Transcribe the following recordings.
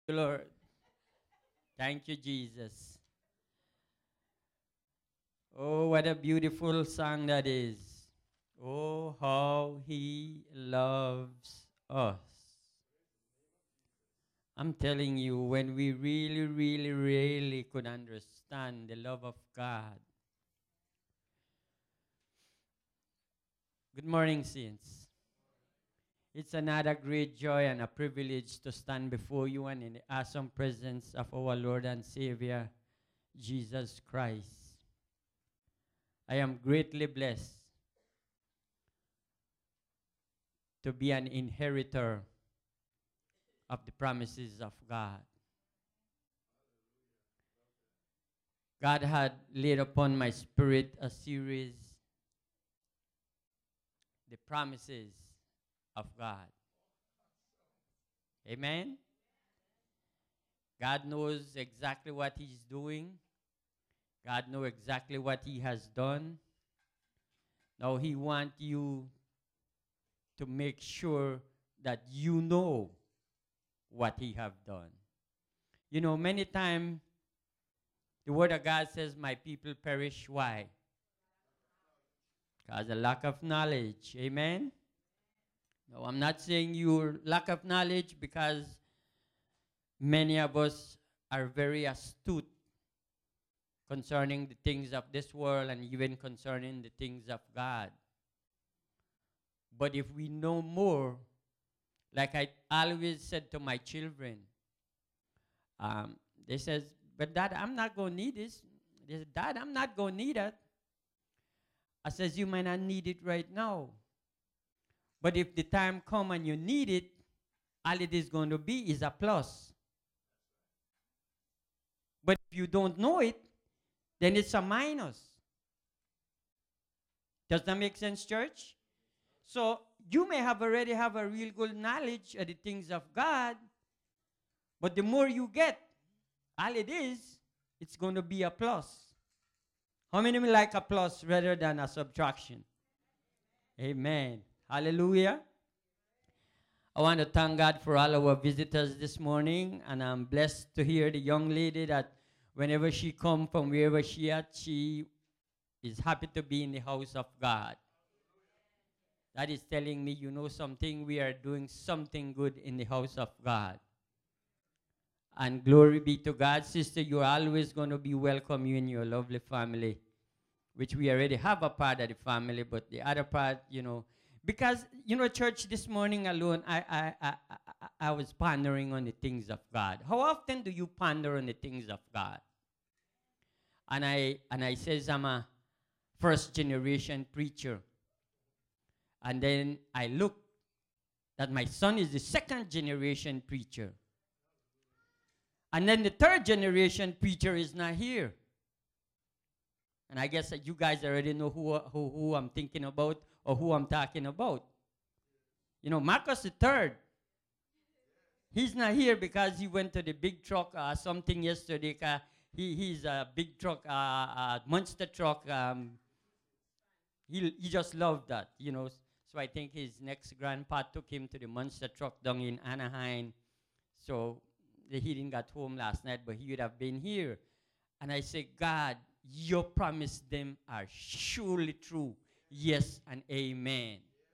Lord. Thank you, Jesus. Oh, what a beautiful song that is. Oh, how he loves us. I'm telling you, when we really, really, really could understand the love of God. Good morning, saints. It's another great joy and a privilege to stand before you and in the awesome presence of our Lord and Savior, Jesus Christ. I am greatly blessed to be an inheritor of the promises of God. God had laid upon my spirit a series, The Promises of God. Amen? God knows exactly what he's doing. God knows exactly what he has done. Now he wants you to make sure that you know what he have done. You know, many times the word of God says, my people perish. Why? Because of lack of knowledge. Amen? No, I'm not saying you lack of knowledge, because many of us are very astute concerning the things of this world and even concerning the things of God. But if we know more, like I always said to my children, they says, but Dad, I'm not going to need this. They said, Dad, I'm not going to need it. I says, you might not need it right now. But if the time come and you need it, all it is going to be is a plus. But if you don't know it, then it's a minus. Does that make sense, church? So you may have already have a real good knowledge of the things of God, but the more you get, all it is, it's going to be a plus. How many like a plus rather than a subtraction? Amen. Hallelujah. I want to thank God for all our visitors this morning, and I'm blessed to hear the young lady that whenever she comes from wherever she at, she is happy to be in the house of God. That is telling me, you know something, we are doing something good in the house of God. And glory be to God. Sister, you're always going to be welcome, you and your lovely family, which we already have a part of the family, but the other part, you know, because, you know, church, this morning alone, I was pondering on the things of God. How often do you ponder on the things of God? And I says I'm a first generation preacher. And then I look that my son is the second generation preacher. And then the third generation preacher is not here. And I guess that you guys already know who I'm thinking about or who I'm talking about. You know, Marcus the third. He's not here because he went to the big truck something yesterday. He's a big truck, monster truck. He just loved that, you know. So I think his next grandpa took him to the monster truck down in Anaheim. So he didn't get home last night, but he would have been here. And I say, God, your promise them are surely true. Yes and amen.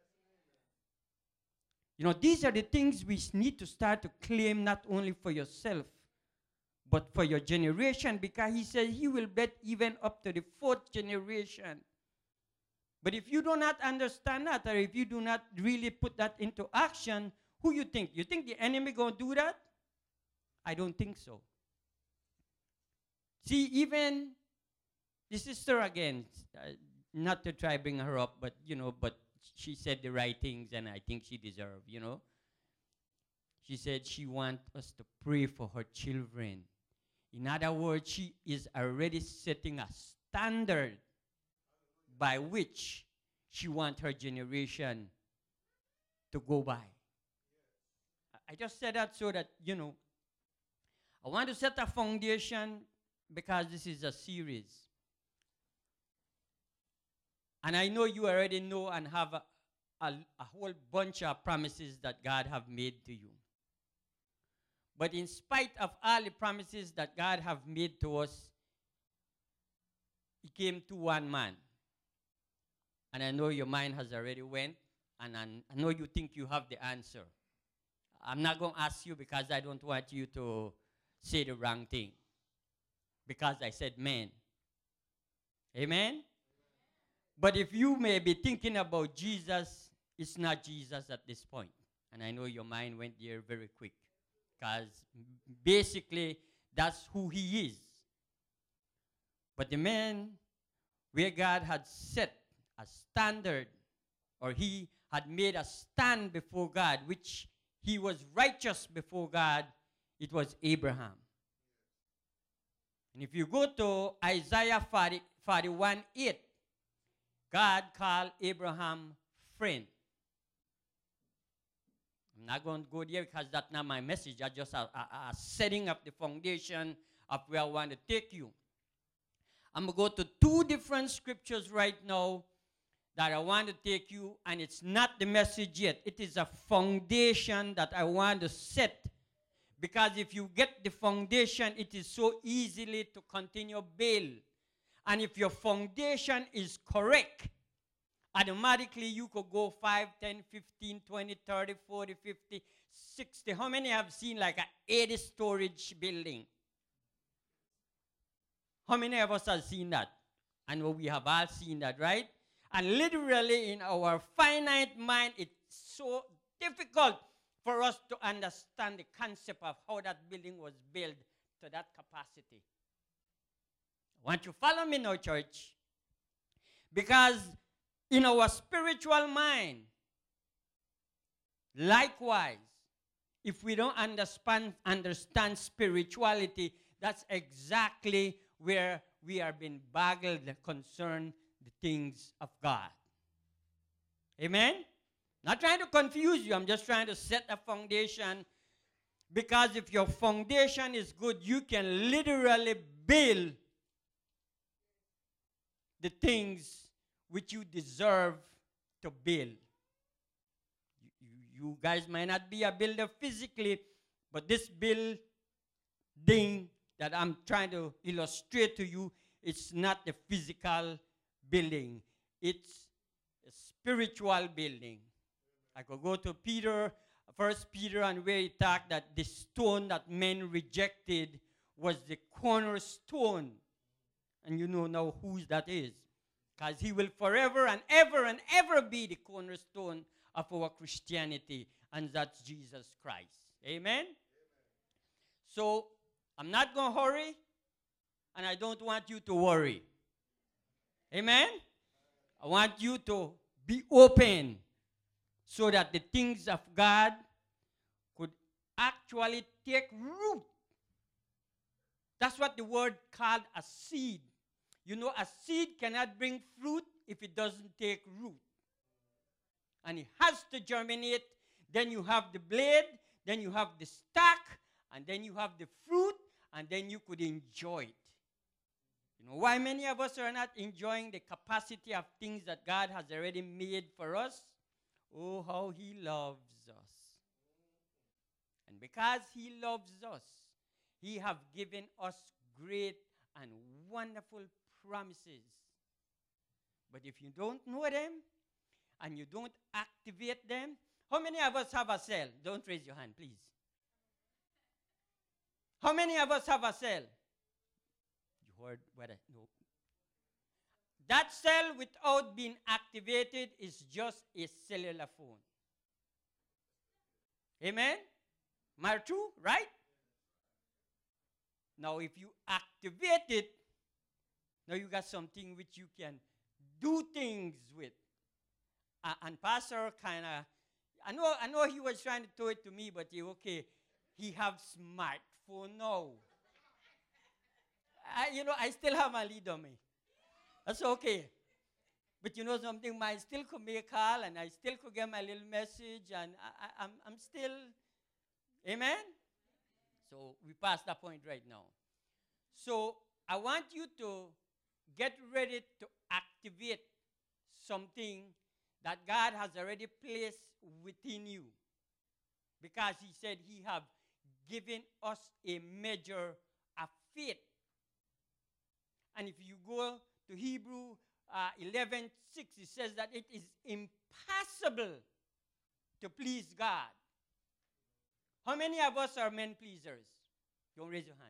You know, these are the things we need to start to claim, not only for yourself, but for your generation, because he said he will bet even up to the fourth generation. But if you do not understand that, or if you do not really put that into action, who you think? You think the enemy going to do that? I don't think so. See, even the sister again, not to try bring her up, but, you know, but she said the right things, and I think she deserved, you know. She said she wants us to pray for her children. In other words, she is already setting a standard by which she wants her generation to go by. I just said that so that, you know, I want to set a foundation because this is a series. And I know you already know and have a whole bunch of promises that God have made to you. But in spite of all the promises that God have made to us, he came to one man. And I know your mind has already went, and I know you think you have the answer. I'm not going to ask you because I don't want you to say the wrong thing. Because I said man. Amen? But if you may be thinking about Jesus, it's not Jesus at this point. And I know your mind went there very quick. Because basically, that's who he is. But the man where God had set a standard, or he had made a stand before God, which he was righteous before God, it was Abraham. And if you go to Isaiah 41:8, God called Abraham friend. I'm not going to go there because that's not my message. I just setting up the foundation of where I want to take you. I'm going to go to two different scriptures right now that I want to take you, and it's not the message yet. It is a foundation that I want to set. Because if you get the foundation, it is so easily to continue build. And if your foundation is correct, automatically you could go 5, 10, 15, 20, 30, 40, 50, 60. How many have seen like an 80 storage building? How many of us have seen that? I know we have all seen that, right? And literally in our finite mind, it's so difficult for us to understand the concept of how that building was built to that capacity. I want you to follow me now, church. Because in our spiritual mind, likewise, if we don't understand spirituality, that's exactly where we are being boggled concerning the things of God. Amen? Not trying to confuse you. I'm just trying to set a foundation. Because if your foundation is good, you can literally build the things which you deserve to build. You guys might not be a builder physically, but this building that I'm trying to illustrate to you, it's not the physical building. It's a spiritual building. I could go to Peter, 1 Peter, and where he talked that the stone that men rejected was the cornerstone. And you know now whose that is. Because he will forever and ever be the cornerstone of our Christianity. And that's Jesus Christ. Amen? So, I'm not going to hurry. And I don't want you to worry. Amen? I want you to be open so that the things of God could actually take root. That's what the word called a seed. You know, a seed cannot bring fruit if it doesn't take root. And it has to germinate. Then you have the blade, then you have the stalk, and then you have the fruit, and then you could enjoy it. You know why many of us are not enjoying the capacity of things that God has already made for us? Oh, how he loves us. And because he loves us, he have given us great and wonderful promises. But if you don't know them and you don't activate them, how many of us have a cell? Don't raise your hand, please. How many of us have a cell? You heard what I know. That cell without being activated is just a cellular phone. Amen? Am I true? Right? Now, if you activate it, now you got something which you can do things with. And Pastor kind of, I know he was trying to throw it to me, but he have smartphone now. I still have my lead on me. That's okay. But you know something, I still could make a call, and I still could get my little message, and I'm still, amen? So we passed that point right now. So I want you to get ready to activate something that God has already placed within you. Because he said he have given us a measure of faith. And if you go to Hebrew 11:6, it says that it is impossible to please God. How many of us are men pleasers? Don't raise your hand.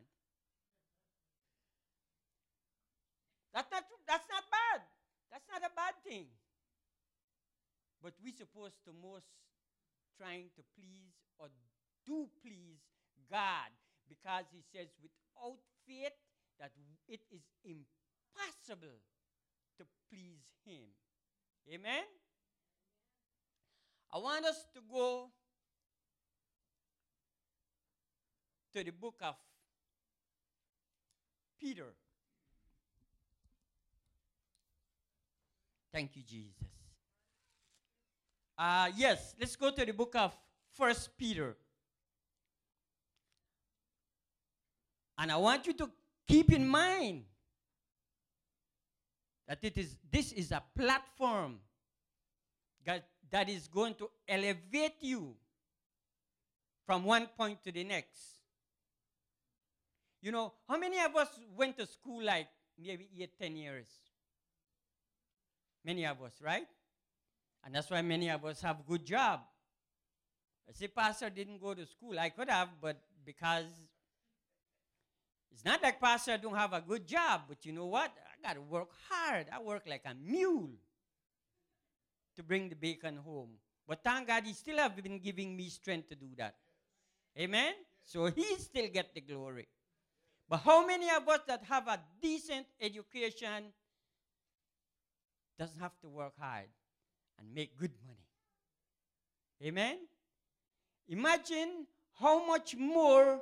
That's not bad. That's not a bad thing. But we're supposed to most trying to please or do please God, because he says without faith that it is impossible to please him. Amen? I want us to go to the book of Peter. Thank you, Jesus. Yes, let's go to the book of 1 Peter. And I want you to keep in mind that this is a platform that is going to elevate you from one point to the next. You know, how many of us went to school like maybe 8, 10 years? Many of us, right? And that's why many of us have good job. I say, Pastor didn't go to school. I could have, but because it's not like Pastor don't have a good job, but you know what? I got to work hard. I work like a mule to bring the bacon home. But thank God he still have been giving me strength to do that. Amen? So he still get the glory. But how many of us that have a decent education doesn't have to work hard and make good money? Amen? Imagine how much more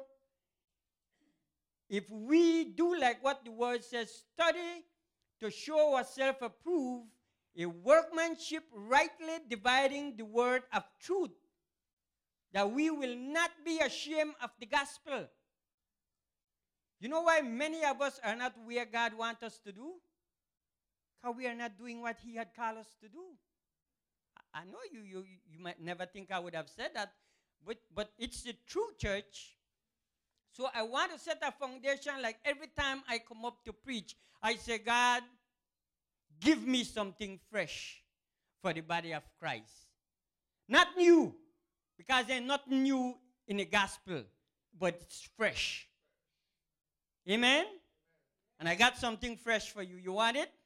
if we do like what the word says, study to show ourselves approved, a workmanship rightly dividing the word of truth, that we will not be ashamed of the gospel. You know why many of us are not where God wants us to do? Because we are not doing what he had called us to do. I know you might never think I would have said that, but it's the true, church. So I want to set a foundation, like every time I come up to preach, I say, God, give me something fresh for the body of Christ. Not new, because there's nothing new in the gospel, but it's fresh. Amen? And I got something fresh for you. You want it?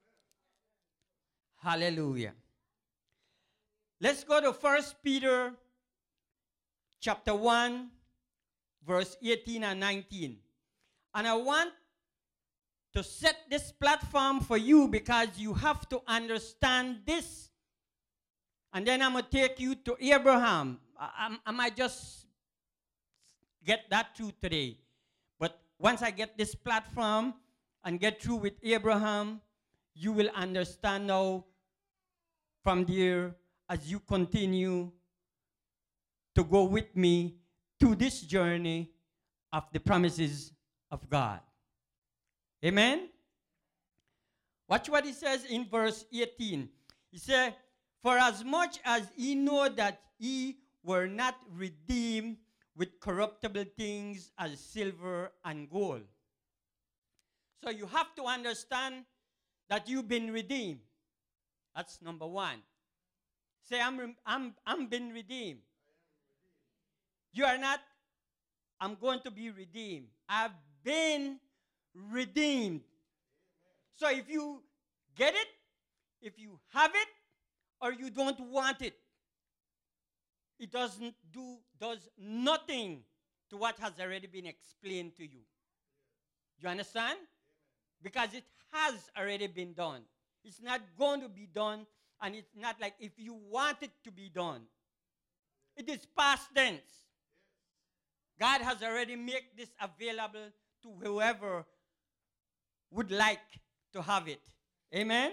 Hallelujah. Let's go to 1 Peter chapter 1, verse 18 and 19. And I want to set this platform for you because you have to understand this. And then I'm going to take you to Abraham. I might just get that through today. But once I get this platform and get through with Abraham, you will understand now from there as you continue to go with me to this journey of the promises of God. Amen? Watch what he says in verse 18. He said, for as much as ye know that ye were not redeemed with corruptible things as silver and gold. So you have to understand that you've been redeemed. That's number one. Say, I'm been redeemed. You are not, I'm going to be redeemed. I've been redeemed. So if you get it, if you have it, or you don't want it, it does nothing to what has already been explained to you. You understand? Because it has already been done. It's not going to be done, and it's not like if you want it to be done. It is past tense. God has already made this available to whoever would like to have it. Amen?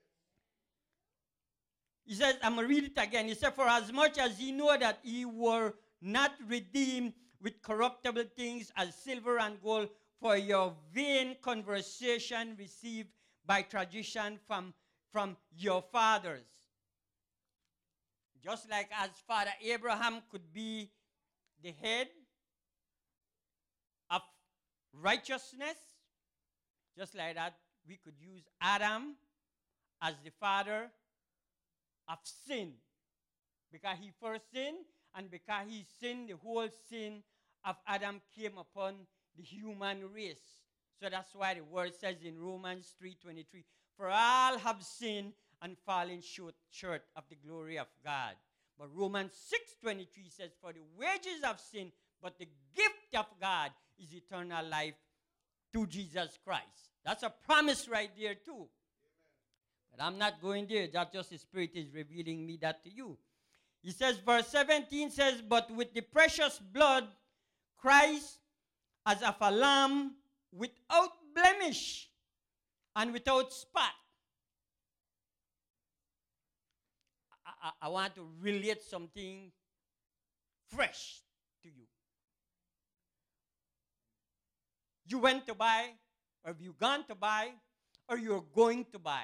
He says, I'm going to read it again. He said, for as much as ye know that ye were not redeemed with corruptible things as silver and gold for your vain conversation received by tradition from your fathers. Just like as Father Abraham could be the head, righteousness. Just like that, we could use Adam as the father of sin. Because he first sinned, and because he sinned, the whole sin of Adam came upon the human race. So that's why the word says in Romans 3:23, for all have sinned and fallen short of the glory of God. But Romans 6:23 says, for the wages of sin, but the gift of God is eternal life through Jesus Christ. That's a promise right there too. Amen. But I'm not going there. That's just the Spirit is revealing me that to you. He says, verse 17 says, but with the precious blood, Christ as of a lamb without blemish and without spot. I want to relate something fresh to you. You went to buy, or have you gone to buy, or you're going to buy.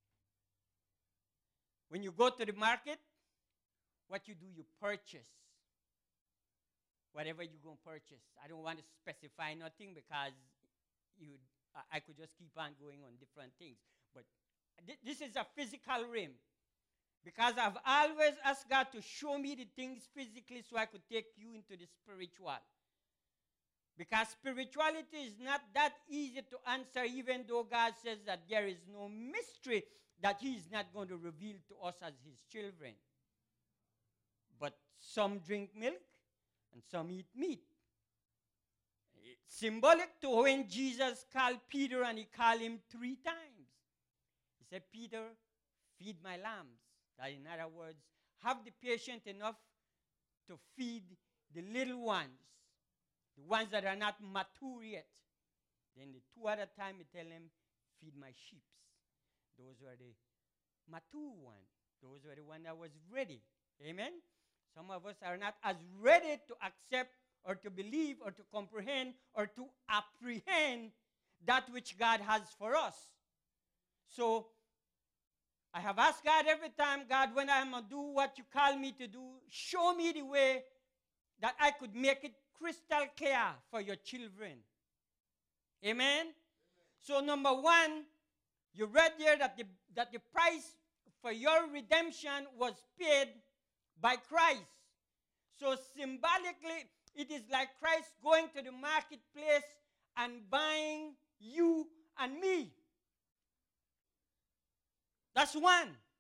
When you go to the market, what you do, you purchase whatever you're going to purchase. I don't want to specify nothing because I could just keep on going on different things. But this is a physical realm. Because I've always asked God to show me the things physically so I could take you into the spiritual. Because spirituality is not that easy to answer, even though God says that there is no mystery that he is not going to reveal to us as his children. But some drink milk and some eat meat. It's symbolic to when Jesus called Peter and he called him 3 times. He said, Peter, feed my lambs. That in other words, have the patience enough to feed the little ones, the ones that are not mature yet. Then the 2 other times he tell them, feed my sheep. Those were the mature ones. Those were the ones that was ready. Amen? Some of us are not as ready to accept or to believe or to comprehend or to apprehend that which God has for us. So, I have asked God every time, God, when I'm going to do what you call me to do, show me the way that I could make it crystal clear for your children. Amen? Amen. So number 1, you read there that the price for your redemption was paid by Christ. So symbolically, it is like Christ going to the marketplace and buying you and me. That's 1.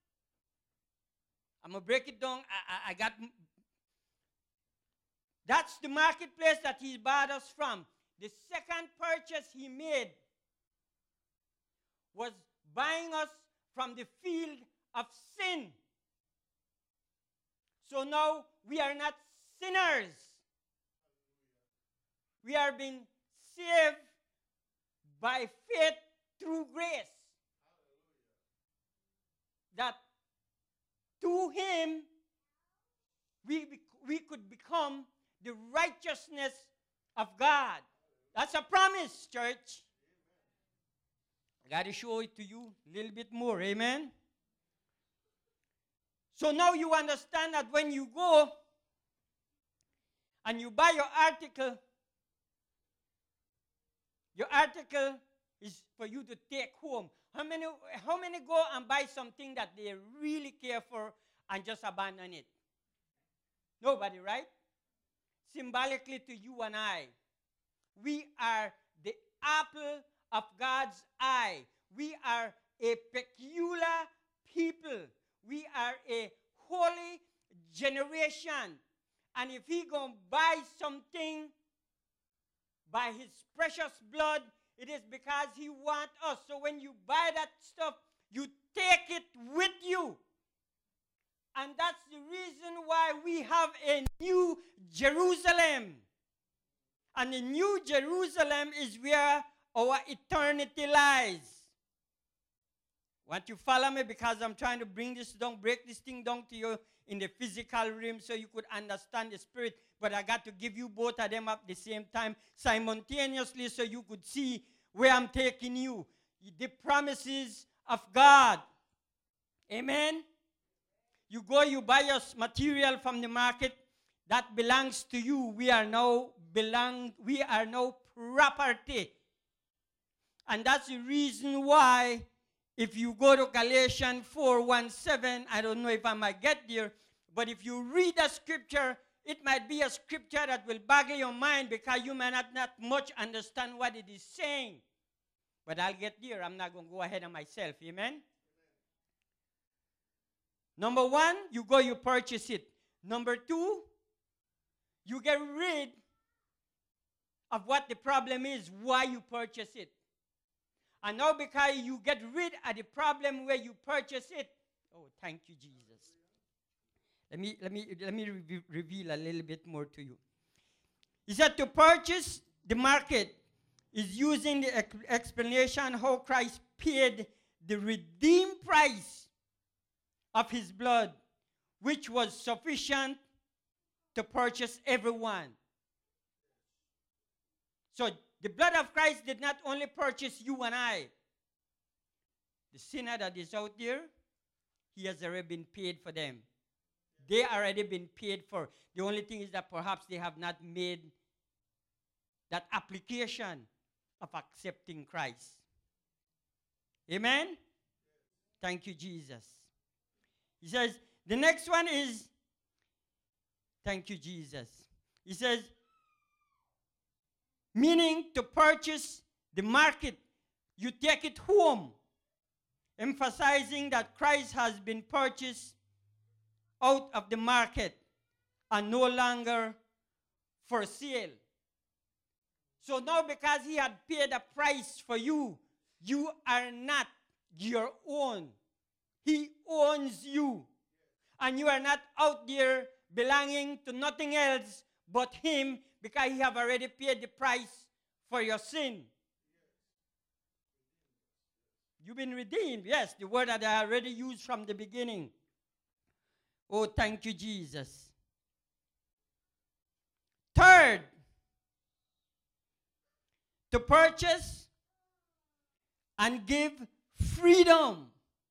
I'm going to break it down. That's the marketplace that he bought us from. The second purchase he made was buying us from the field of sin. So now we are not sinners. We are being saved by faith through grace. That to him we could become the righteousness of God. That's a promise, church. I got to show it to you a little bit more. Amen? So now you understand that when you go and you buy your article is for you to take home. How many go and buy something that they really care for and just abandon it? Nobody, right? Symbolically to you and I, we are the apple of God's eye. We are a peculiar people. We are a holy generation. And if he gonna buy something by his precious blood, it is because he wants us. So when you buy that stuff, you take it with you. And that's the reason why we have a new Jerusalem. And the new Jerusalem is where our eternity lies. Want you follow me? Because I'm trying to bring this down, break this thing down to you in the physical realm so you could understand the spirit. But I got to give you both of them at the same time simultaneously so you could see where I'm taking you. The promises of God. Amen? You go, you buy your material from the market. That belongs to you. We are now property. And that's the reason why, if you go to Galatians 4:17, I don't know if I might get there, but if you read the scripture, it might be a scripture that will boggle your mind because you may not much understand what it is saying. But I'll get there. I'm not going to go ahead of myself. Amen? Number one, you go, you purchase it. Number two, you get rid of what the problem is, why you purchase it. And now because you get rid of the problem where you purchase it, oh, thank you, Jesus. Let me reveal a little bit more to you. He said to purchase the market is using the explanation how Christ paid the redeemed price of his blood, which was sufficient to purchase everyone. So the blood of Christ did not only purchase you and I. The sinner that is out there, he has already been paid for them. They already been paid for. The only thing is that perhaps they have not made that application of accepting Christ. Amen? Thank you, Jesus. He says, the next one is, thank you, Jesus. He says, meaning to purchase the market, you take it home, emphasizing that Christ has been purchased out of the market and no longer for sale. So now because he had paid a price for you, you are not your own. He owns you. And you are not out there belonging to nothing else but him because he have already paid the price for your sin. You've been redeemed. Yes, the word that I already used from the beginning. Oh, thank you, Jesus. Third, to purchase and give freedom.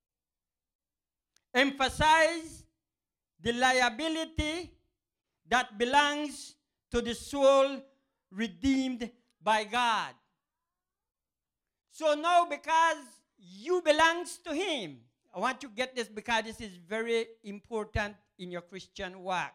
Emphasize the liability that belongs to the soul redeemed by God. So now because you belongs to him, I want you to get this because this is very important in your Christian walk.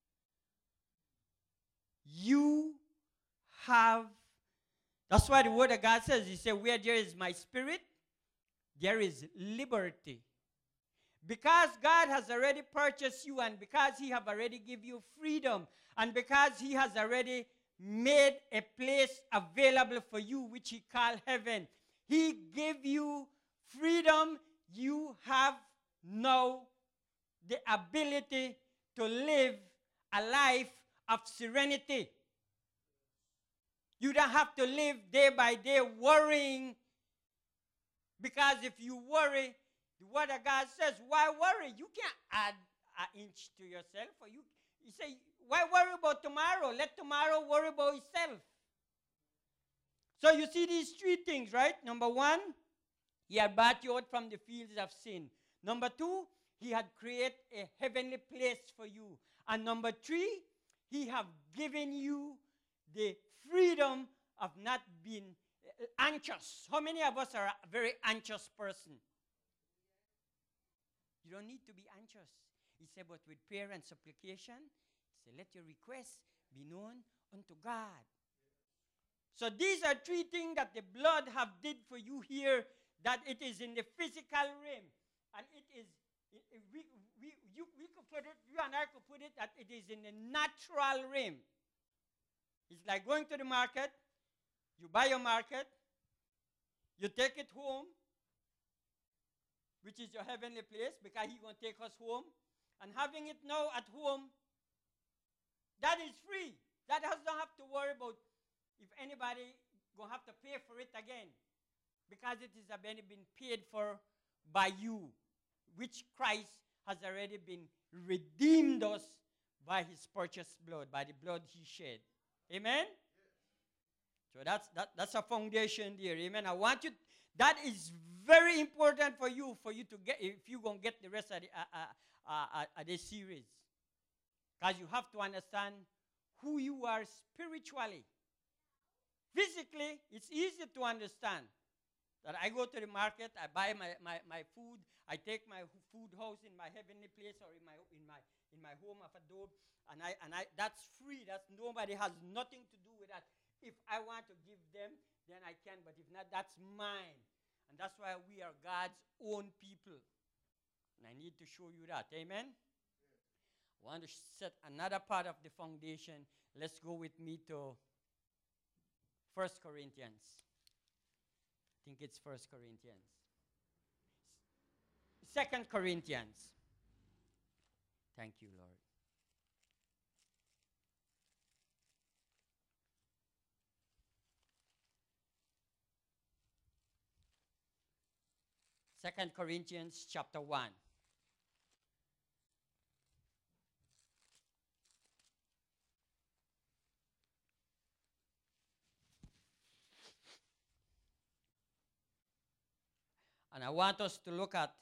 You have, that's why the word of God says, he said, where there is my spirit, there is liberty. Because God has already purchased you and because he have already given you freedom and because he has already made a place available for you which he called heaven, he gave you freedom. You have now the ability to live a life of serenity. You don't have to live day by day worrying, because if you worry, the word of God says, why worry? You can't add an inch to yourself. Or you say, why worry about tomorrow? Let tomorrow worry about itself. So you see these three things, right? Number one, he had brought you out from the fields of sin. Number two, he had created a heavenly place for you. And number three, he have given you the freedom of not being anxious. How many of us are a very anxious person? You don't need to be anxious. He said, but with prayer and supplication, he said, let your requests be known unto God. So these are three things that the blood have did for you here, that it is in the physical realm. And it is, we could put it, you and I could put it that it is in the natural realm. It's like going to the market, you buy your market, you take it home, which is your heavenly place, because he's going to take us home. And having it now at home, that is free. That does not have to worry about if anybody going to have to pay for it again, because it is already been paid for by you, which Christ has already been redeemed us by his purchased blood, by the blood he shed. Amen? So that's a foundation there. Amen. I want you, that is very important for you to get, if you're going to get the rest of the series. Because you have to understand who you are spiritually. Physically, it's easy to understand that I go to the market, I buy my food, I take my food house in my heavenly place or in my home of adobe, and I that's free. That's nobody has nothing to do with that. If I want to give them, then I can, but if not, that's mine. And that's why we are God's own people. And I need to show you that. Amen? I want to set another part of the foundation. Let's go with me to 1 Corinthians. I think it's 1 Corinthians. 2 Corinthians. Thank you, Lord. Second Corinthians chapter 1. And I want us to look at,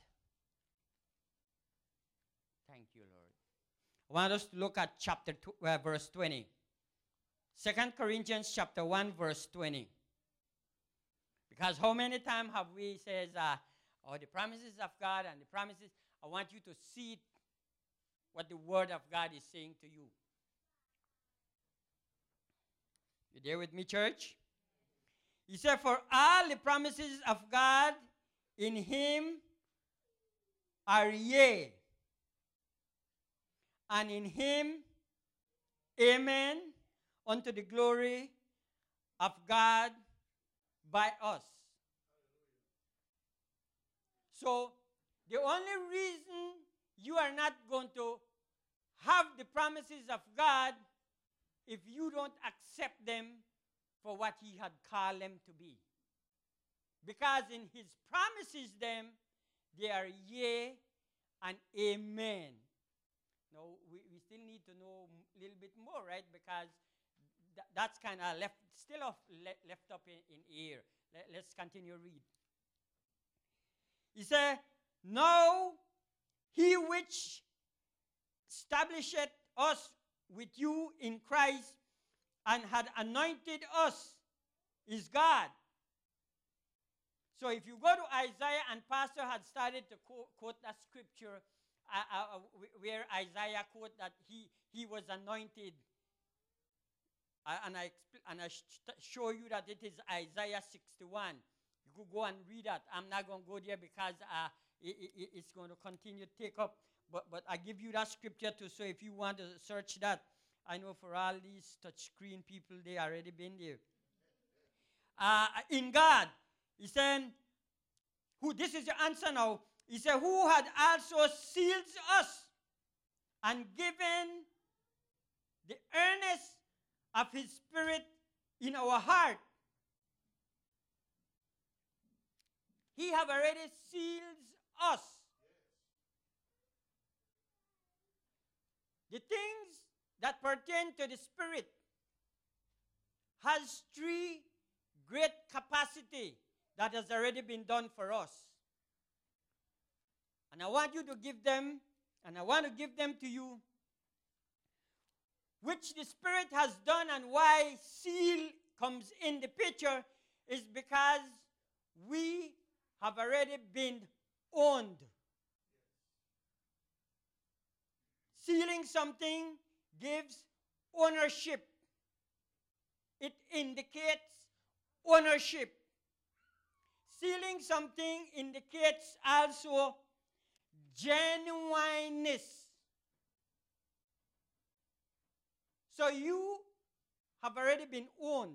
thank you, Lord. I want us to look at verse 20. 2 Corinthians chapter 1, verse 20. Because how many times have we said, the promises of God and the promises, I want you to see what the word of God is saying to you. You there with me, church? He said, for all the promises of God in him are yea, and in him, amen, unto the glory of God by us. So, the only reason you are not going to have the promises of God if you don't accept them for what he had called them to be. Because in his promises them, they are yea and amen. Now, we still need to know a little bit more, right? Because that's kind of left up in air. Let's continue read. He said, now he which establisheth us with you in Christ and had anointed us is God. So if you go to Isaiah, and Pastor had started to quote that scripture where Isaiah quote that he was anointed. And I show you that it is Isaiah 61. You could go and read that. I'm not going to go there because it's going to continue to take up. But I give you that scripture too, so if you want to search that, I know for all these touch screen people, they already been there. In God, he said, this is the answer now. He said, who had also sealed us and given the earnest of his spirit in our heart. He have already sealed us. The things that pertain to the spirit has three great capacity that has already been done for us. And I want you to give them, and I want to give them to you, which the Spirit has done, and why seal comes in the picture is because we have already been owned. Sealing something gives ownership. It indicates ownership. Sealing something indicates also genuineness. So you have already been owned.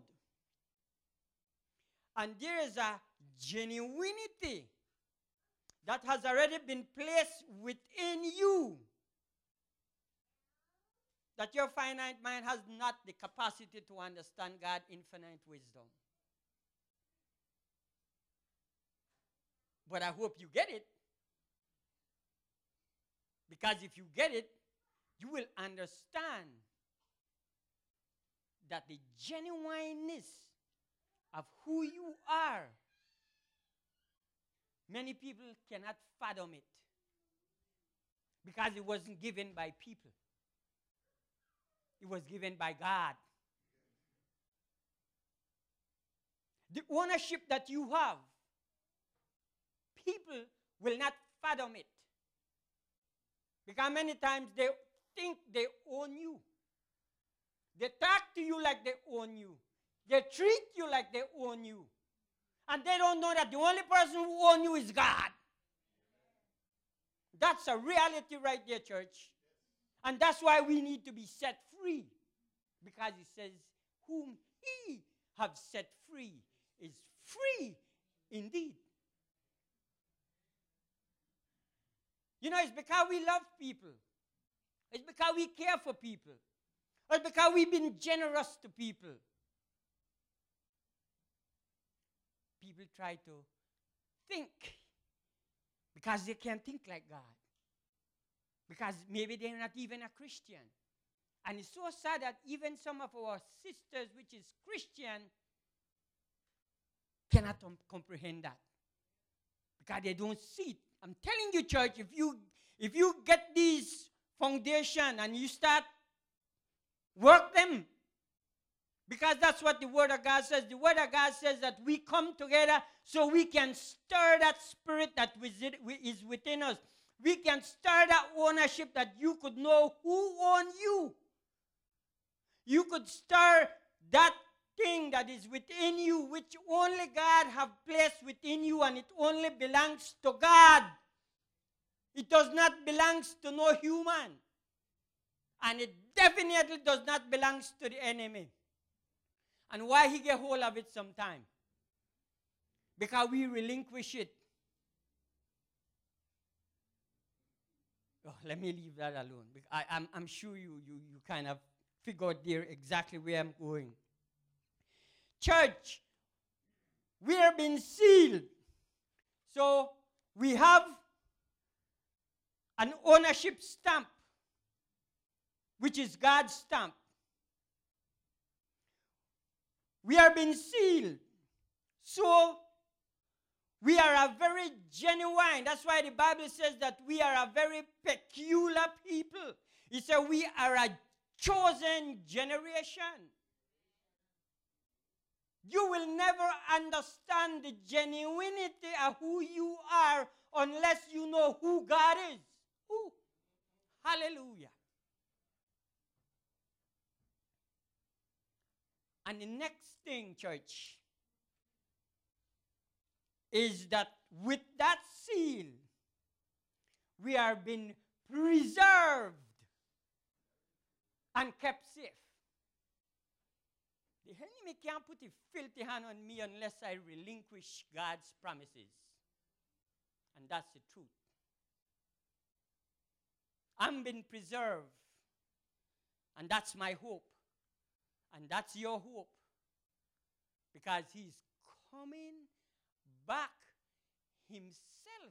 And there is a genuinity that has already been placed within you that your finite mind has not the capacity to understand God's infinite wisdom. But I hope you get it. Because if you get it, you will understand that the genuineness of who you are, many people cannot fathom it. Because it wasn't given by people. It was given by God. the ownership that you have, people will not fathom it. Because many times they think they own you. They talk to you like they own you. They treat you like they own you. And they don't know that the only person who owns you is God. That's a reality right there, church. And that's why we need to be set free. Because it says, whom he have set free is free indeed. You know, it's because we love people. It's because we care for people. It's because we've been generous to people. People try to think because they can't think like God. Because maybe they're not even a Christian. And it's so sad that even some of our sisters, which is Christian, cannot comprehend that. Because they don't see it. I'm telling you, church, if you get these foundation and you start work them, because that's what the Word of God says. The Word of God says that we come together so we can stir that spirit that is within us. We can stir that ownership that you could know who owns you. You could stir that thing that is within you, which only God have placed within you, and it only belongs to God. It does not belong to no human. And it definitely does not belong to the enemy. And why he get hold of it sometime? Because we relinquish it. Oh, let me leave that alone. I'm sure you kind of figured there exactly where I'm going. Church, we have been sealed. So we have an ownership stamp, which is God's stamp. We have been sealed. So we are a very genuine. That's why the Bible says that we are a very peculiar people. It says we are a chosen generation. You will never understand the genuinity of who you are unless you know who God is. Ooh. Hallelujah. And the next thing, church, is that with that seal, we are being preserved and kept safe. The enemy can't put a filthy hand on me unless I relinquish God's promises. And that's the truth. I'm being preserved. And that's my hope. And that's your hope. Because he's coming back himself.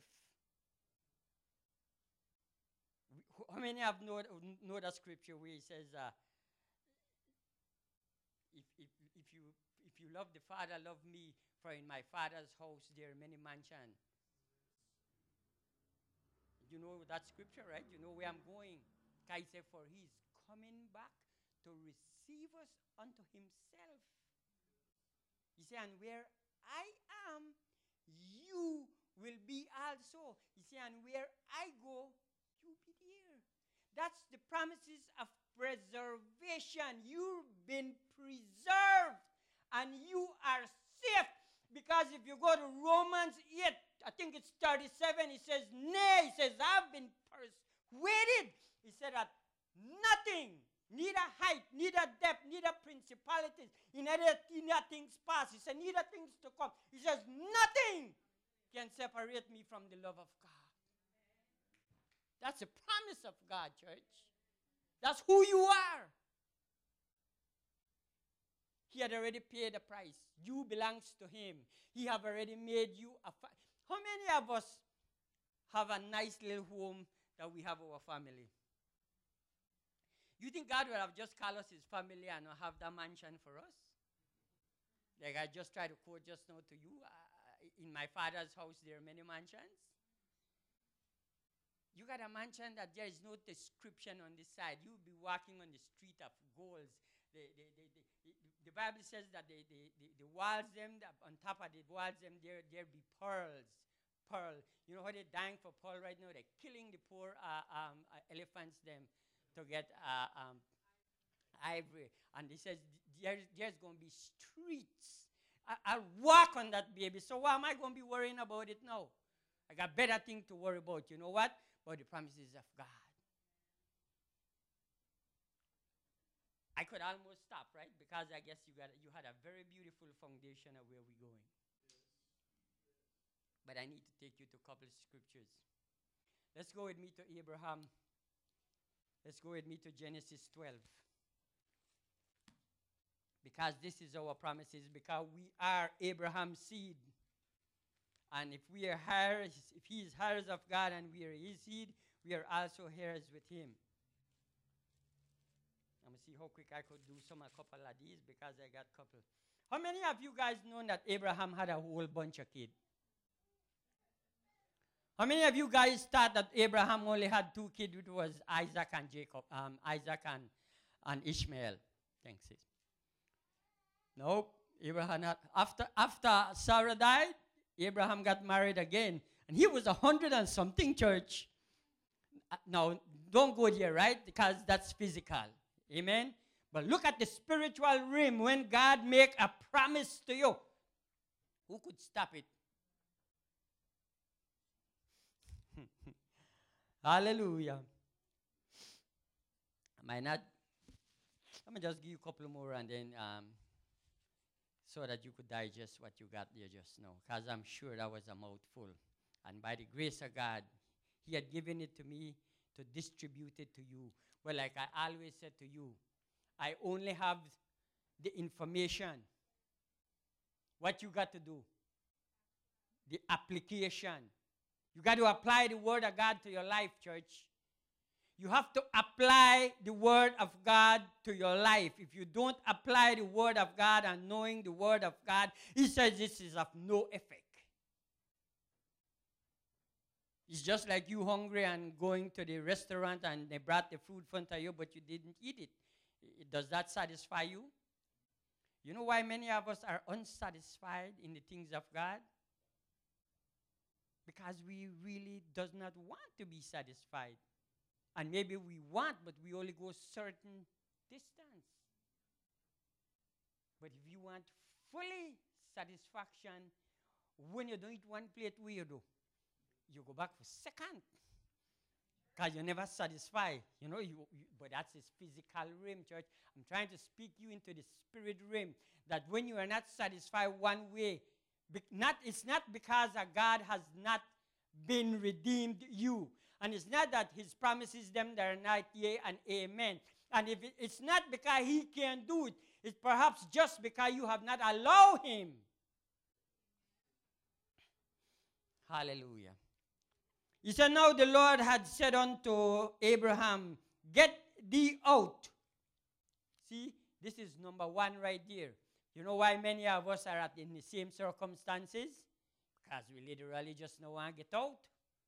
How many have know that scripture where he says, if you love the Father, love me, for in my Father's house there are many mansions. You know that scripture, right? You know where I'm going. He said, for he's coming back to receive us unto himself. He said, and where I am, you will be also. He said, and where I go, you be there. That's the promises of preservation. You've been preserved and you are safe. Because if you go to Romans 8, I think it's 37, he says, nay, he says, I've been persuaded. He said that nothing, neither height, neither depth, neither principalities, neither things past. He said, neither things to come. He says, nothing can separate me from the love of God. That's a promise of God, church. That's who you are. He had already paid the price. You belongs to him. He have already made you a How many of us have a nice little home that we have our family? You think God would have just called us his family and not have that mansion for us? Like I just tried to quote just now to you. In my Father's house, there are many mansions. You got a mansion that there is no description on the side. You'll be walking on the street of goals. the Bible says that the walls them, on top of the walls them, there be pearls. Pearl. You know how they're dying for pearl right now? They're killing the poor elephants them to get ivory. And he says, there's going to be streets. I'll walk on that baby. So why am I going to be worrying about it now? I got better thing to worry about. You know what? About the promises of God. I could almost stop, right? Because I guess you had a very beautiful foundation of where we're going. But I need to take you to a couple of scriptures. Let's go with me to Abraham. Let's go with me to Genesis 12. Because this is our promises, because we are Abraham's seed. And if we are heirs, if he is heirs of God and we are his seed, we are also heirs with him. I'm going to see how quick I could do a couple of these because I got a couple. How many of you guys know that Abraham had a whole bunch of kids? How many of you guys thought that Abraham only had 2 kids, which was Isaac and Jacob, Isaac and Ishmael? Thanks, sis. Nope. Abraham had, after Sarah died, Abraham got married again, and he was 100 and something, church. Now, don't go there, right? Because that's physical. Amen? But look at the spiritual realm. When God make a promise to you, who could stop it? Hallelujah. Let me just give you a couple more and then so that you could digest what you got there just now. Because I'm sure that was a mouthful. And by the grace of God, he had given it to me to distribute it to you. Well, like I always said to you, I only have the information. What you got to do? The application. You got to apply the word of God to your life, church. You have to apply the word of God to your life. If you don't apply the word of God and knowing the word of God, he says this is of no effect. It's just like you hungry and going to the restaurant and they brought the food in front of you, but you didn't eat it. Does that satisfy you? You know why many of us are unsatisfied in the things of God? Because we really does not want to be satisfied. And maybe we want, but we only go certain distance. But if you want fully satisfaction, when you don't eat one plate, what you do? You go back for second. Because you're never satisfied. You know, but that's his physical realm, church. I'm trying to speak you into the spirit realm. That when you are not satisfied one way, it's not because God has not been redeemed you. And it's not that his promises them that are not yea and amen. And if it's not because he can't do it, it's perhaps just because you have not allowed him. Hallelujah. He said, now the Lord had said unto Abraham, get thee out. See, this is number 1 right there. You know why many of us are in the same circumstances? Because we literally just don't want to get out.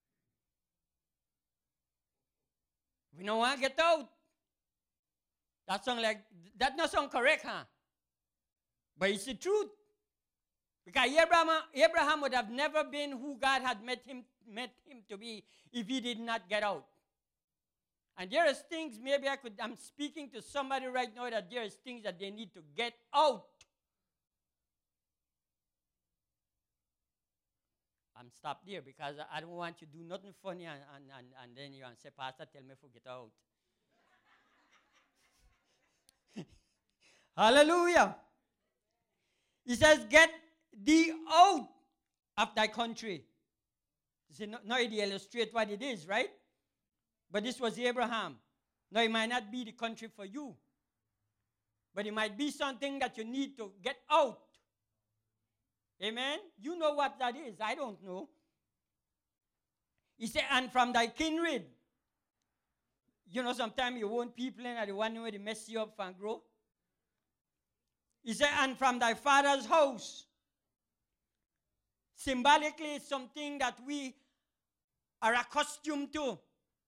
We don't want to get out. That not sound correct, huh? But it's the truth. Because Abraham would have never been who God had met him to be if he did not get out. And there is things, maybe I'm speaking to somebody right now that there is things that they need to get out. I'm stopped there because I don't want you to do nothing funny and then you say, Pastor, tell me to get out. Hallelujah. He says, get thee out of thy country. You see, now he illustrate what it is, right? But this was Abraham. Now it might not be the country for you. But it might be something that you need to get out. Amen? You know what that is. I don't know. He said, and from thy kindred. You know, sometimes you want people in and the one where they mess you up and grow. He said, and from thy father's house. Symbolically, it's something that we are accustomed to.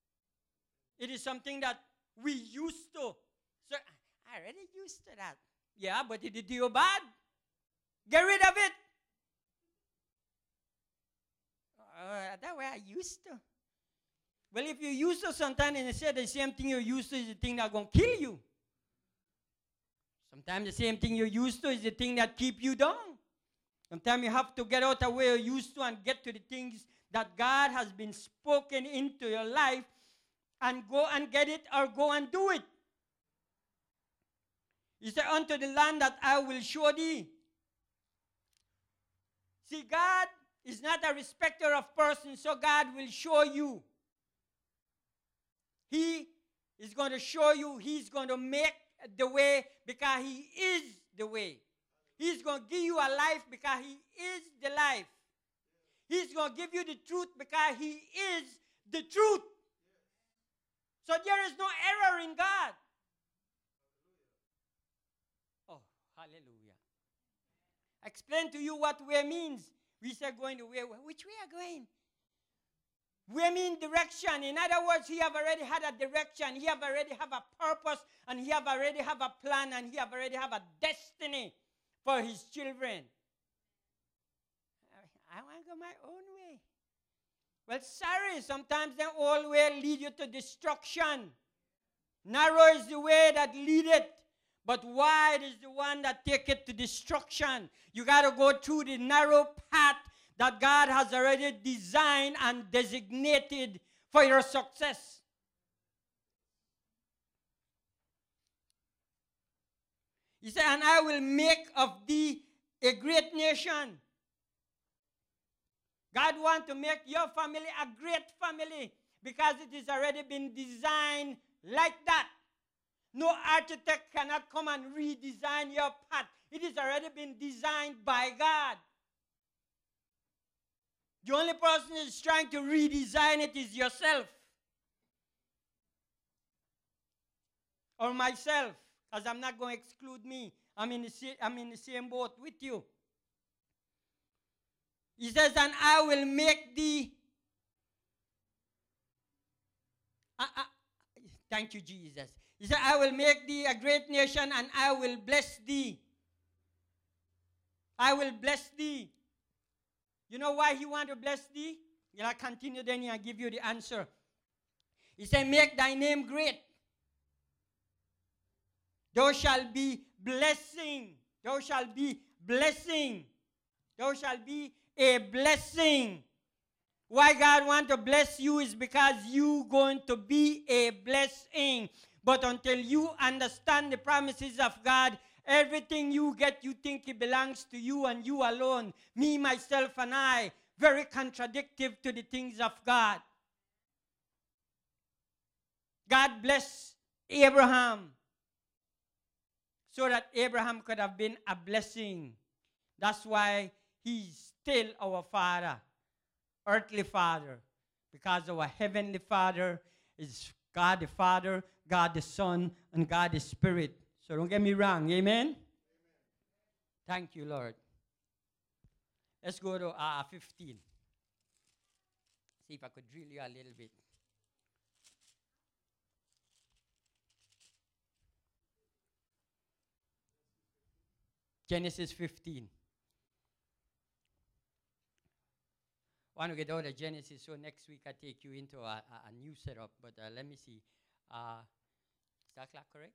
It is something that we used to. So I already used to that. Yeah, but it did you bad. Get rid of it. That way I used to. Well, if you used to sometimes and they say the same thing you're used to is the thing that's going to kill you. Sometimes the same thing you're used to is the thing that keep you down. Sometimes you have to get out of where you're used to and get to the things that God has been spoken into your life and go and get it or go and do it. He said, unto the land that I will show thee. See, God is not a respecter of persons, so God will show you. He is going to show you. He's going to make the way because He is the way. He's going to give you a life because He is the life. He's going to give you the truth because He is the truth. So there is no error in God. Oh, hallelujah. I explain to you what way means. We say going the way. Which way are going? We mean direction. In other words, He have already had a direction. He have already have a purpose. And He have already have a plan. And He have already have a destiny for His children. I want to go my own way. Well, sorry, sometimes the old way lead you to destruction. Narrow is the way that leadeth, but wide is the one that taketh to destruction. You got to go through the narrow path that God has already designed and designated for your success. He said, and I will make of thee a great nation. God wants to make your family a great family because it has already been designed like that. No architect cannot come and redesign your path. It has already been designed by God. The only person who is trying to redesign it is yourself. Or myself, because I'm not going to exclude me. I'm in the same boat with you. He says, and I will make thee. Thank you, Jesus. He said, I will make thee a great nation and I will bless thee. I will bless thee. You know why He wants to bless thee? I'll continue then and give you the answer. He said, make thy name great. Thou shalt be blessing. Thou shalt be blessing. Thou shalt be a blessing. Why God wants to bless you is because you're going to be a blessing. But until you understand the promises of God, everything you get, you think it belongs to you and you alone. Me, myself, and I. Very contradictory to the things of God. God blessed Abraham so that Abraham could have been a blessing. That's why He's still our Father, earthly Father, because our Heavenly Father is God the Father, God the Son, and God the Spirit. So don't get me wrong, amen? Amen. Thank you, Lord. Let's go to 15. See if I could drill you a little bit. Genesis 15. I want to get out of Genesis, so next week I take you into a new setup. But let me see. Is that clock correct?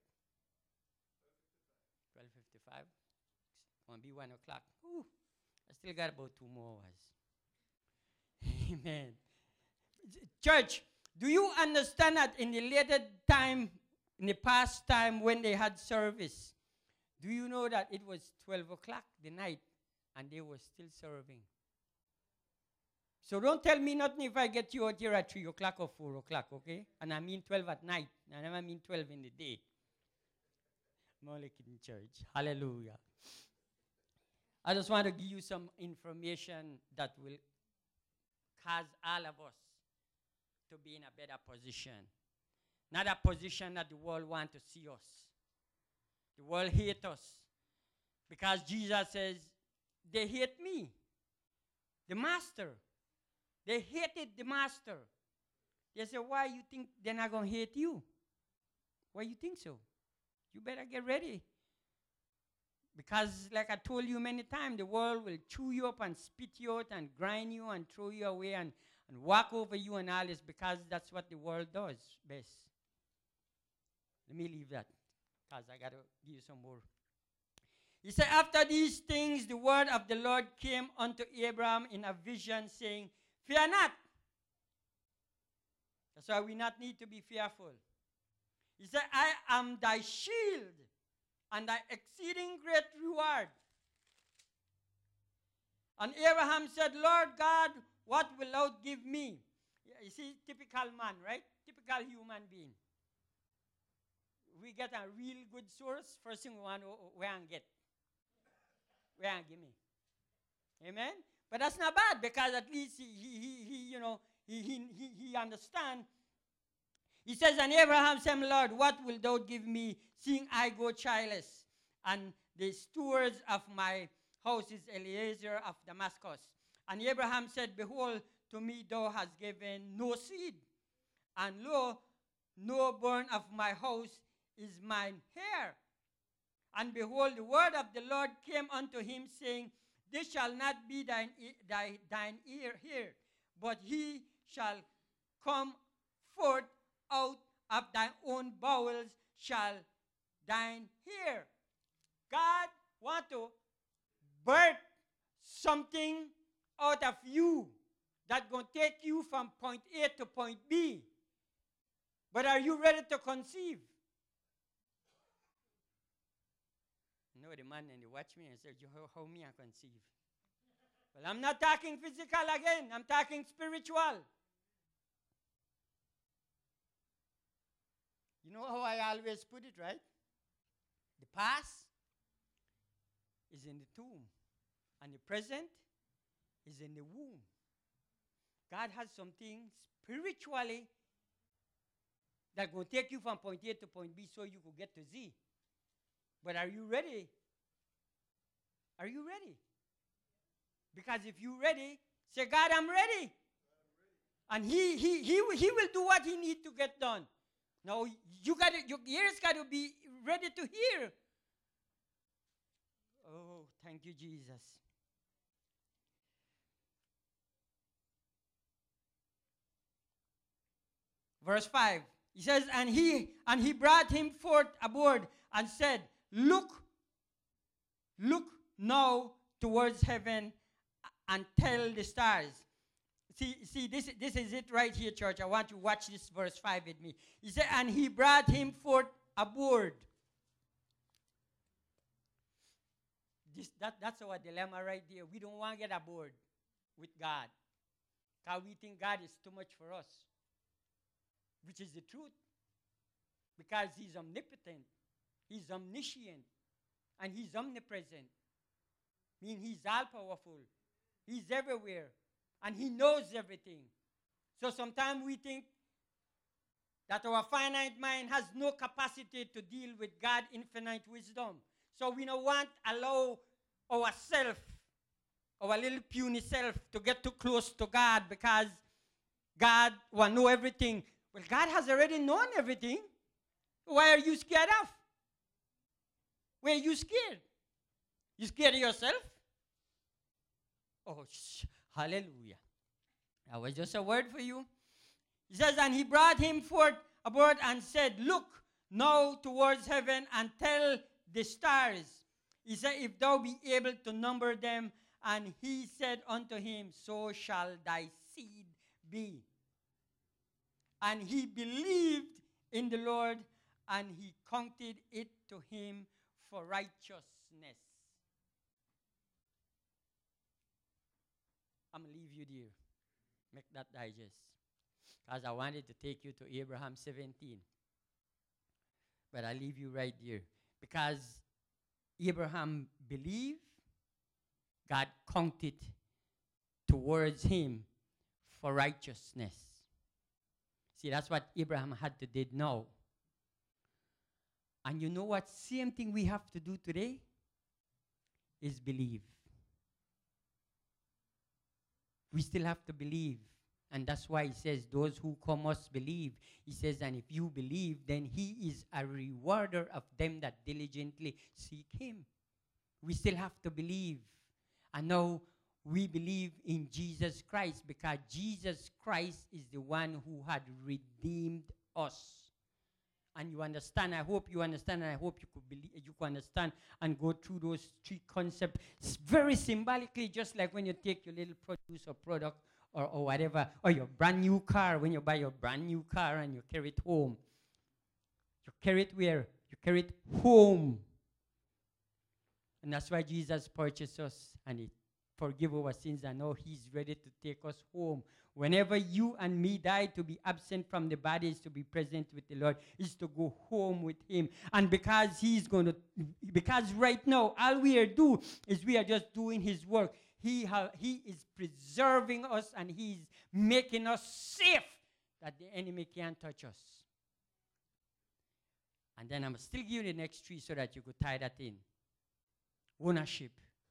12:55. It's going to be 1 o'clock. Ooh, I still got about 2 more hours. Amen. Church, do you understand that in the later time, in the past time when they had service, do you know that it was 12 o'clock the night and they were still serving? So don't tell me nothing if I get you out here at 3 o'clock or 4 o'clock, okay? And I mean 12 at night. I never mean 12 in the day. I'm only kidding, church. Hallelujah. I just want to give you some information that will cause all of us to be in a better position. Not a position that the world wants to see us. The world hates us. Because Jesus says, they hate me, the master. They hated the master. They say, why you think they're not going to hate you? Why you think so? You better get ready. Because, like I told you many times, the world will chew you up and spit you out and grind you and throw you away and walk over you and all this, because that's what the world does best. Let me leave that, because I got to give you some more. He said, after these things, the word of the Lord came unto Abraham in a vision, saying, fear not. That's why we not need to be fearful. He said, I am thy shield and thy exceeding great reward. And Abraham said, Lord God, what wilt thou give me? You see, typical man, right? Typical human being. We get a real good source, first thing we want to where and get. Where and give me. Amen? But that's not bad, because at least he understand. He says, and Abraham said, Lord, what wilt thou give me, seeing I go childless? And the stewards of my house is Eliezer of Damascus. And Abraham said, behold, to me thou hast given no seed, and lo, no born of my house is mine heir. And behold, the word of the Lord came unto him, saying, this shall not be thine ear here, but he shall come forth out of thine own bowels shall thine hear. God want to birth something out of you that's going to take you from point A to point B. But are you ready to conceive? No, the man and they watch me and say, how me I conceive? Well, I'm not talking physical again. I'm talking spiritual. You know how I always put it, right? The past is in the tomb, and the present is in the womb. God has something spiritually that will take you from point A to point B so you could get to Z. But are you ready? Are you ready? Because if you're ready, say, God, I'm ready. And he will do what he needs to get done. Now, your ears got to be ready to hear. Oh, thank you, Jesus. Verse 5. He says, and he brought him forth aboard and said, Look now towards heaven and tell the stars. See, this is it right here, church. I want you to watch this verse 5 with me. He said, and he brought him forth aboard. That's our dilemma right there. We don't want to get aboard with God, because we think God is too much for us, which is the truth. Because he's omnipotent, he's omniscient, and he's omnipresent. I mean, he's all-powerful. He's everywhere, and he knows everything. So sometimes we think that our finite mind has no capacity to deal with God's infinite wisdom. So we don't want to allow ourselves, our little puny self, to get too close to God, because God will know everything. Well, God has already known everything. Why are you scared of? Why are you scared? You scared of yourself? Oh, hallelujah. That was just a word for you. He says, and he brought him forth aboard and said, Look now towards heaven and tell the stars. He said, if thou be able to number them. And he said unto him, so shall thy seed be. And he believed in the Lord, and he counted it to him for righteousness. I'm going to leave you there. Make that digest. Because I wanted to take you to Abraham 17. But I leave you right there. Because Abraham believed, God counted towards him for righteousness. See, that's what Abraham had to did now. And you know what? Same thing we have to do today is believe. We still have to believe. And that's why he says, those who come must believe. He says, and if you believe, then he is a rewarder of them that diligently seek him. We still have to believe. And now we believe in Jesus Christ because Jesus Christ is the one who had redeemed us. And you understand, I hope you understand, and I hope you could believe, you can understand and go through those three concepts. It's very symbolically, just like when you take your little produce or product or whatever, or your brand new car, when you buy your brand new car and you carry it home. You carry it where? You carry it home. And that's why Jesus purchased us and he forgive our sins, and now he's ready to take us home. Whenever you and me die, to be absent from the body is to be present with the Lord, is to go home with him. And because because right now, all we are doing is we are just doing his work. He is preserving us and he's making us safe that the enemy can't touch us. And then I'm still giving you the next three so that you could tie that in. Ownership.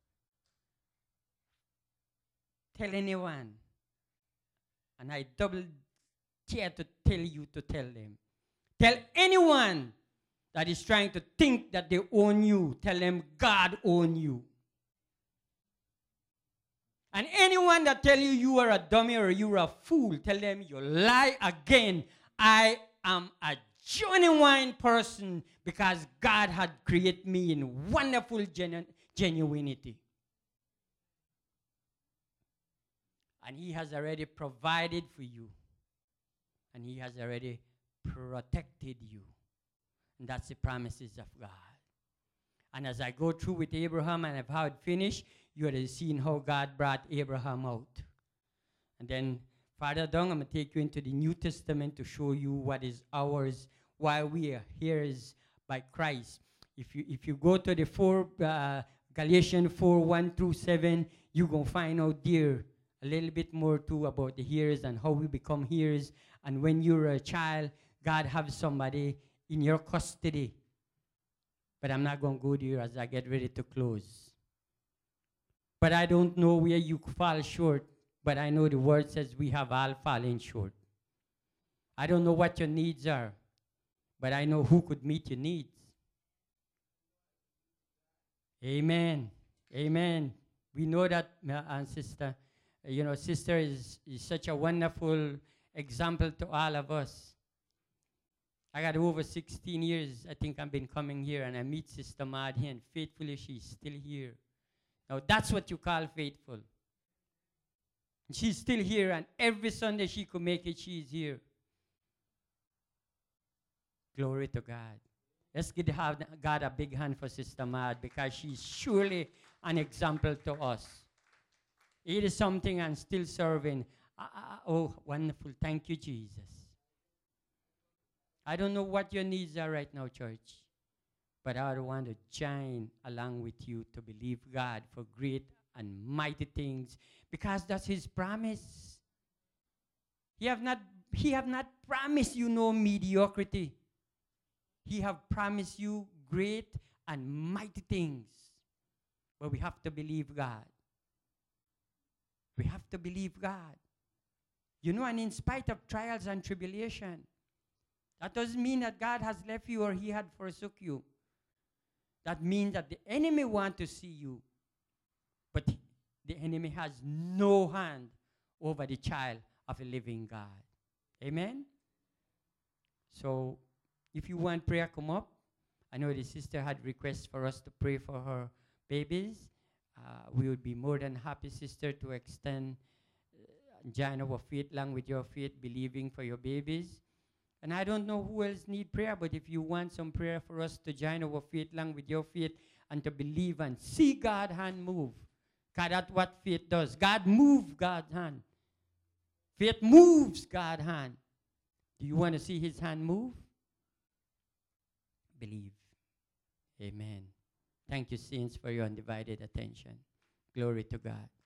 Tell anyone. And I double dare to tell you to tell them. Tell anyone that is trying to think that they own you. Tell them God owns you. And anyone that tell you you are a dummy or you are a fool, tell them you lie again. I am a genuine person because God had created me in wonderful genuinity. And he has already provided for you. And he has already protected you. And that's the promises of God. And as I go through with Abraham and I've how it finished, you are seeing how God brought Abraham out. And then farther down, I'm going to take you into the New Testament to show you what is ours, why we are here is by Christ. If you go to the Galatians 4, 1 through 7, you're going to find out there a little bit more too about the hearers and how we become hearers. And when you're a child, God has somebody in your custody. But I'm not going to go there as I get ready to close. But I don't know where you fall short, but I know the word says we have all fallen short. I don't know what your needs are, but I know who could meet your needs. Amen. Amen. We know that, and sister, sister is such a wonderful example to all of us. I got over 16 years, I think I've been coming here, and I meet Sister Mad here, and faithfully she's still here. Now, that's what you call faithful. She's still here, and every Sunday she could make it, she's here. Glory to God. Let's give God a big hand for Sister Mad, because she's surely an example to us. It is something I'm still serving. Oh, wonderful. Thank you, Jesus. I don't know what your needs are right now, church, but I want to join along with you to believe God for great and mighty things, because that's his promise. He have not promised you no mediocrity. He have promised you great and mighty things. But we have to believe God. We have to believe God. And in spite of trials and tribulation, that doesn't mean that God has left you or he had forsook you. That means that the enemy wants to see you, but the enemy has no hand over the child of a living God. Amen? So, if you want prayer, come up. I know the sister had requests for us to pray for her babies. We would be more than happy, sister, to extend, join our faith along with your faith, believing for your babies. And I don't know who else need prayer, but if you want some prayer for us to join our faith along with your faith and to believe and see God's hand move. God, that's what faith does. God moves God's hand. Faith moves God's hand. Do you want to see his hand move? Believe. Amen. Thank you, saints, for your undivided attention. Glory to God.